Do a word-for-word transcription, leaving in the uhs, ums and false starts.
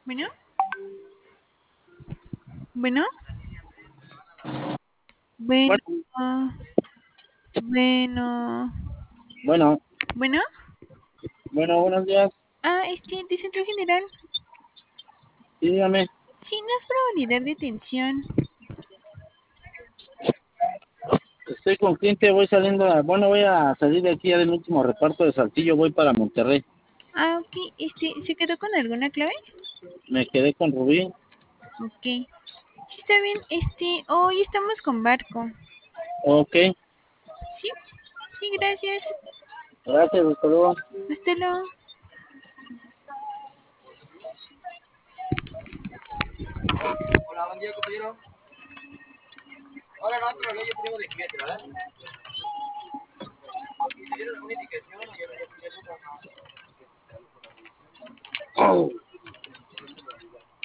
Bueno, bueno, bueno, Bueno, bueno, bueno, bueno. bueno, buenos días. Ah, este, de Centro General. Sí, dígame. Sí, no es para validar detención. Estoy con cliente, voy saliendo. a- Bueno, voy a salir de aquí ya del último reparto de Saltillo, voy para Monterrey. Ah, ok, este, ¿se quedó con alguna clave? Me quedé con Rubí. Ok. Sí, está bien, este, hoy estamos con barco. Ok, Sí, sí, gracias. gracias, hasta luego. Hasta luego. Hola, buen día, compañero. Ahora nosotros lo tenemos de cliente, ¿verdad? ¿Y si quieren alguna indicación? O ya- ya- ya- ya-